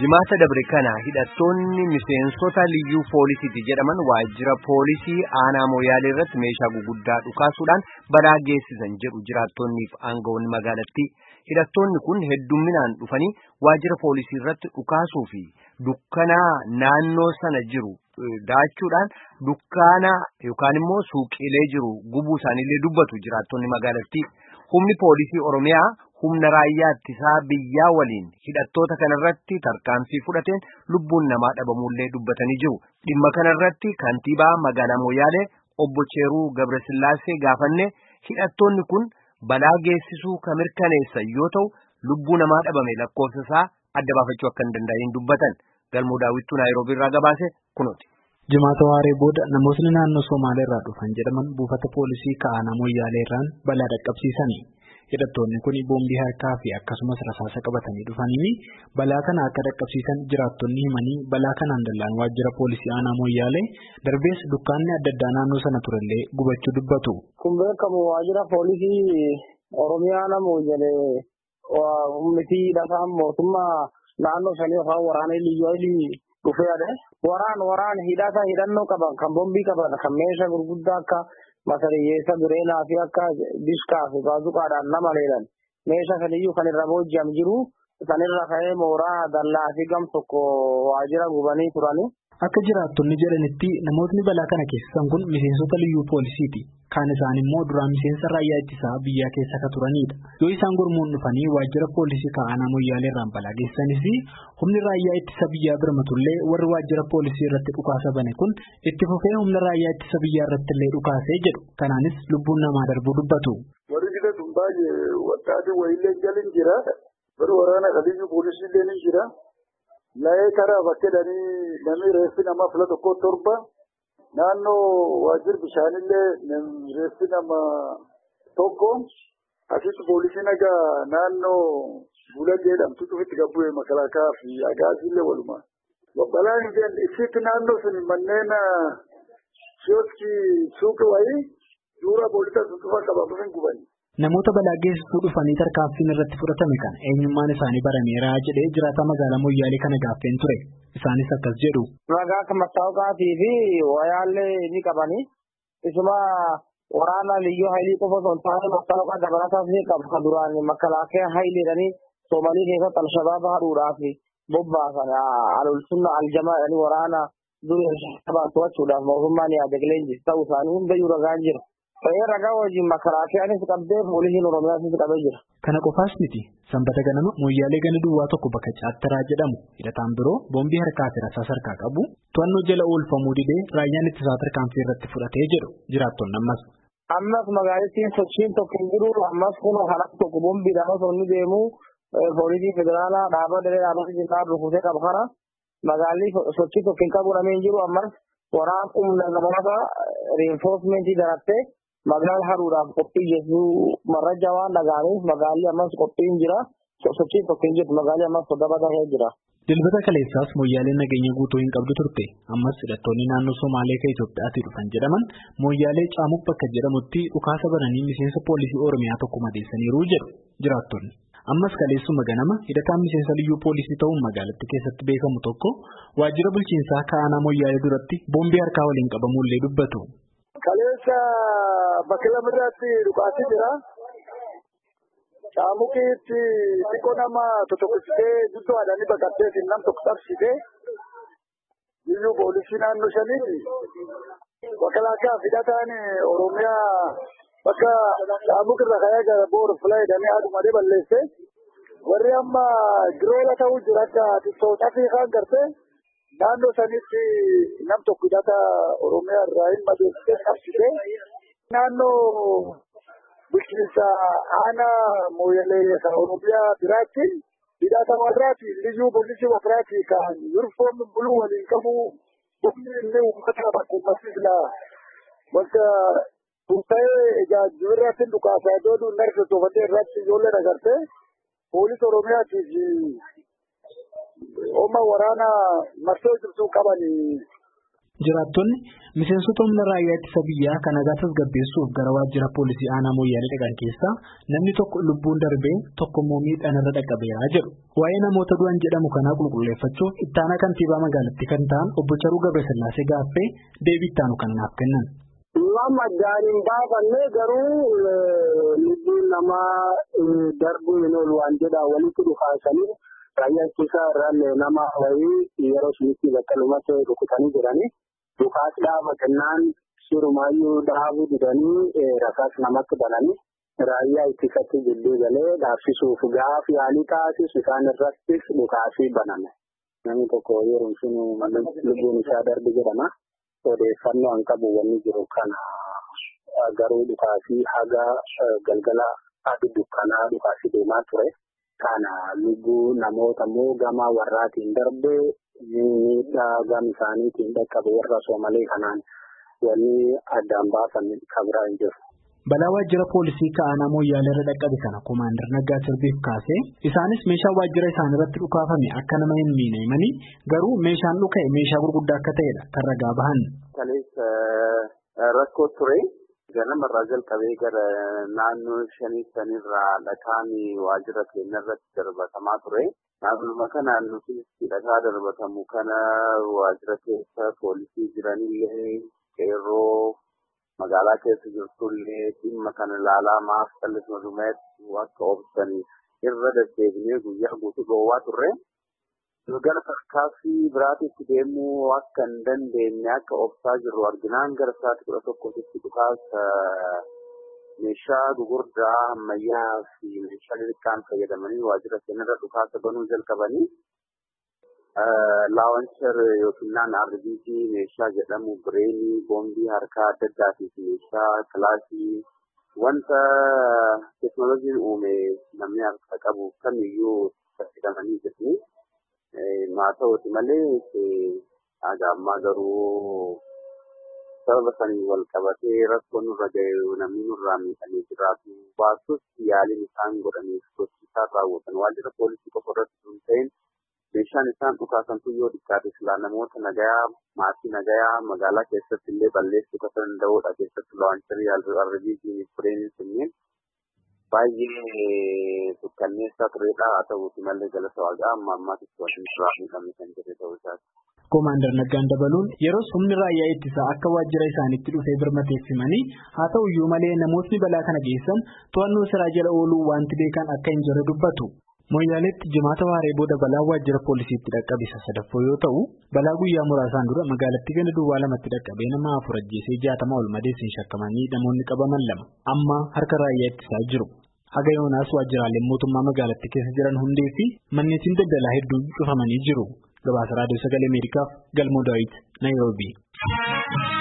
Jimaata dabre kana hidhattoonni miseensota liyyuu poolisiiti jedhaman waajjira poolisii aanaa Mooyaalee irratti meeshaa guguddaa dhukaasuudhaan balaa geessisan jedhu jiraattonniif aangawoonni magaalattii. Hidhattoonni kun heddumminaan dhufanii waajjira poolisii irratti dhukaasuu fi dukkanaa naannoo sana jiru daachuudhaan dukkaana yookaan immoo suuqiilee jiru gubuu isaaniillee dubbatu jiraattonni magaalattii. Humni poolisii Oromiyaa humna raayyaa ittisaa biyyaa waliin hidhattoota kanarratti tarkaanfii fudhateen lubbuun namaa dhabamullee dubbatanii jiru. Dhimma kanarratti kantiibaa magaalaa Mooyaalee obbo Cheeruu Gabrasillaasee gaafanne hidhattoonni kun balaa geessisuu kan mirkaneessan yoo ta'u lubbuu namaa dhabame lakkoofsa isaa adda baafachuu akka hin danda'in dubbatan. Galmoo Daawwittuu Naayiroobii irraa gabaase kunooti. Jimaata waaree booda namootni naannoo Somaalee irraa dhufan jedhaman buufata poolisii aanaa Mooyaalee irraan balaa dhaqqabsiisani. Hidhattoonni kun boombii harkaa fi akkasumas rasaasa qabatanii dhufanii balaa kana akka dhaqqabsiisan jiraattonni himanii balaa kanaan dallaan waajjira poolisii aanaa Mooyaalee darbees dukkaanni adda addaa naannoo sana turellee gubachuu dubbatu. Kun beekamu waajjira poolisii Oromiyaa aanaa Mooyaalee humnitii dhafaan mootummaa naannoo sanii afaan waraanee liyyuu dhufeedha. Waraan hidhannoo qaban kan boombii qaban kan meeshaa gurguddaa akka masariyyeessa bireenaa fi akka diskaa fi baazuqaadhaan nama leelan meeshaa saniyyuu kan irra boojjam jiru sanirra ka'ee mooraa dallaa fi gam tokko waajjira gubanii turani. Akka jiraattonni jedhanitti namootni balaa kana keessan kun miseensota liyyuu poolisiiti. Kaan isaan immoo duraan miseensa raayyaa ittisaa biyyaa keessa ka turanidha. Yoo isaan gurmuun dhufanii waajjira poolisii aanaa Mooyaalee irraan balaa geessanis humni raayyaa ittisa biyyaa birmatullee warri waajjira poolisii irratti dhukaasa bane kun itti fufee humna raayyaa ittisa biyyaa irrattillee dhukaasee jedhu. Kanaanis lubbuun namaa darbuu dubbatu. Warri gida baay'ee waggaatti wayiilee jalin jira. Warri waraana liyyuu poolisii illee ni jira. Laayee karaa bakkeedhanii namni reeffi nama fila tokko torba. Naannoo waajjirri bishaanillee reeffi nama tokko asitti poolisiin egaa naannoo Bulee jedhamtu itti gabbu'ee makalaakaa fi agaasiillee walumaa. Balaan isitti naannoo sun manneen suuqii wayii suura poolisa sun dhufa qabamu hin gubani. Namoota balaa geessisuu dhufanii tarkaanfiin irratti fudhatame kan eenyummaan isaanii barameera jedhee jiraata magaalaa Mooyaalee kana gaaffeen ture. Isaanis akkas jedhu. Ragaa akka mattaawqaatii fi wayaallee ni qabani. Isuma waraana liyyuu haylii qofa osoo hin taane mattaawqaa dabalataas ni qabu. Kan duraan makalaakee hayliidhanii Soomaalii keessatti Alshabaaba haduudhaaf bobbaasan alulsunna aljamaa jedhanii waraana durii Alshabaab to'achuudhaaf mootummaan yaadagleen ta'uu isaanii hundayyuu ragaan jira. Ragaa wajjin makalaakeenis qabdee poolisiin Oromiyaasis qabee jira. Kana qofaas miti. Sanbata ganama Mooyaalee ganda duwwaa tokko bakka Caatteraa jedhamu hidhataan biroo boombii harkaa fi rasaasa harkaa qabu to'annoo jala oolfamuu didee raayyaan ittisaa tarkaanfii irratti fudhatee jedhu jiraattonni ammas. Ammas magaalittiin sochiin tokko hin jiru. Ammas kun halkan tokko boombiidhaan osoo inni deemu poolisii federaalaa dhaabbatee jiraa rukutee qaba kana magaalli sochii tokko hin qabu namni hin jiru. Ammas waraan humna namoota reinforcementii darattee magaalaa haruudhaaf qophii jechuu marraja waan dhaga'aniif magaalli ammas qophiin jira. Sochii tokko hin jirtu magaalli ammas sodabataa jira. Dilbata kaleessaas Mooyaaleen nageenya guutuu hin qabdu turte. Ammas hidhattoonni naannoo Somaalee kan Itoophiyaatti dhufan jedhaman Mooyaalee Caamuq bakka jedhamutti dhukaasa bananii miseensa poolisii Oromiyaa tokko madeessaniiru jedhu jiraattonni. Ammas kaleessuma ganama hidhataan miseensa liyyuu poolisii ta'uun magaalattii keessatti beekamu tokko waajjira bulchiinsaa aanaa Mooyaalee duratti boombii harkaa waliin qabamullee dubbatu. Kaleessa bakka lamarratti dhukaasii jira. Caamuqiitti xiqqoo nama totokkisitee guddoo haadhanii baqattee nam tokko qabsitee liyyuu poolisii naannoo shaniiti. Makalaakaa hidhataan Oromiyaa bakka Caamuq irra ka'ee gara boora fulaa hidhamee haadhumadee balleesse. Warri amma giroola ta'uu jira akka xiqqootaa fi kaan gartee naannoo sanitti nam tokko hidhata Oromiyaa irraa hin madeessitee qabsitee naannoo bulchiinsa aanaa Mooyaalee kan Oromiyaa biraatti hidhata warraati liyyuu poolisii warraati kan yunifoomii buluu waliin qabu humni inni uummata bakka uummatni bakka tuuta'ee egaa jiraatiin dhukaasaa dooduu narra toofatee irratti ijoollee agartee poolisii Oromiyaatii fi Oma waraana marsoo jirtu qabanii. Jiraattonni miseensota humna raayyaa ittisa biyyaa kan nagaa tasgabbeessuuf gara waajjira poolisii aanaa Moyyaalee dhaqan keessaa namni tokko lubbuun darbee tokko immoo miidhaan irra dhaqqabeeraa jedhu. Waa'ee namoota du'an jedhamu kanaa qulqulleeffachuuf ittaanaa kantiibaa magaalattii kan ta'an obbo Charuu Gabrasillaasee gaaffee deebii ittaanu kan naaf kennan. Nama daaniin baafannee garuu lubbuun namaa darbuu hin oolu waan jedhaa walitti dhufaasanii raayyaa ittisa irraan nama wayii yeroo sunitti bakka lumatti rukutanii jiranii. Dhukaas dhaaba kennaan sirumaayyuu dhaabuu didanii rasaas namatti bananii raayyaa ittisatti gidduu galee dhaabsisuuf gaafa yaalii taasisu isaan irrattis dhukaasii baname. Namni tokko yeroo sun lubbuun isaa darbe jedhama. Odeeffannoo an qabu wanni jiru kana garuu dhukaasii haga galgala adii dukkanaa dhukaasii deemaa ture. Kana lubbuu namoota immoo gama warraatiin darbe. Miidhaa gama isaaniitiin dhaqqabe warra Soomalee kanaan wanni addaan baafame kabraa hin jiru. Balaa waajjira poolisii aanaa Moyyaalee irra dhaqqabe kana Komaander Naggaa Sirbiif kaasee isaanis meeshaa waajjira isaanii irratti dhukaafame akka nama hin miine himanii garuu meeshaan dhuka'e meeshaa gurguddaa akka ta'edha kan ragaa bahan. Rakkoo ture ganamarraa jalqabee gara naannoo 5 sanirraa dhakaan waajjira keenya irratti darbatamaa ture. Naannoo kanaan nuti dhagaa darbatamu kana waajjira keessa poolisii jiranillee qeerroo magaalaa keessa jirtullee dhimma kana ilaalaa maaf callisuma dhumeetti akka obsanii irra deddeebinee guyyaa guutuu dhoowwaa turre. Gara tarkaanfii biraatitti deemuu akka hin dandeenye akka obsaa jirru arginaan gara sa'aatii 11tti dhukaasa meeshaa gurguddaa ammayyaa fi meeshaa xixiqqaan fayyadamanii waajjira keenyarra dhukaasa banuu jalqabanii laawanchar yookiin RPG meeshaa jedhamu bireenii boombii harkaa adda addaatii fi meeshaa kilaasii wanta teeknooloojiin uume namni harka qabu kamiyyuu fayyadamanii jirti. Haa ta'uuti malee ammaa garuu sababa sanii wal qabatee rakkoo nurra ga'e namni nurraa miidhamee jiraatu baasus yaaliin isaan godhaniif gochiisaa raawwatan waajjira poolisii qofa irratti hin ta'in meeshaan isaan dhukaasantu yoo xiqqaate silaa namoota nagayaa maatii nagayaa magaalaa keessatti illee balleessuu kan danda'udha keessatti laawancharii arbiitii fireenii sunneen baay'ee sukkanneessaa turedha haa ta'uuti malee galata waaqaa amma ammaatitti waliin turaa miidhamee kan jiru ta'uu isaati. Komaander Naggaan dabaluun yeroo humni raayyaa ittisaa akka waajjira isaaniitti dhufee birmateessimanii haa ta'uyyuu malee namootni balaa kana geessan to'annoo seeraa jala ooluu wanti beekan akka hin jirre dubbatu. Moyyaaleetti jimaata waaree booda balaa waajjira poolisiitti dhaqqabe sadaffoo yoo ta'u balaa guyyaa muraasaan dura magaalattii ganda duwwaa lamatti dhaqqabee nama 4 ajjeesee 60 ol madeessin shakkamanii namoonni qabaman 2 amma harka raayyaa ittisaa jiru. Haga yoonaas waajjiraaleen mootummaa magaalattii keessa jiran hundee fi manneetiin daldalaa hedduun cufamanii jiru. Gabaasa Raadiyoo Sagalee Ameerikaaf Galmoo Daawit Naayiroobii.